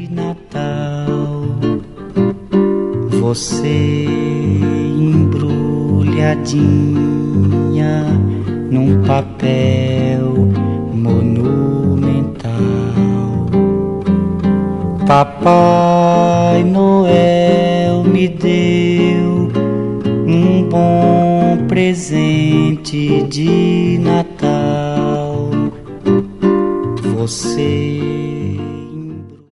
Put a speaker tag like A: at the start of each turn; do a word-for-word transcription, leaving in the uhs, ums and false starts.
A: Natal, você embrulhadinha num papel monumental. Papai Noel me deu um bom presente de Natal. Você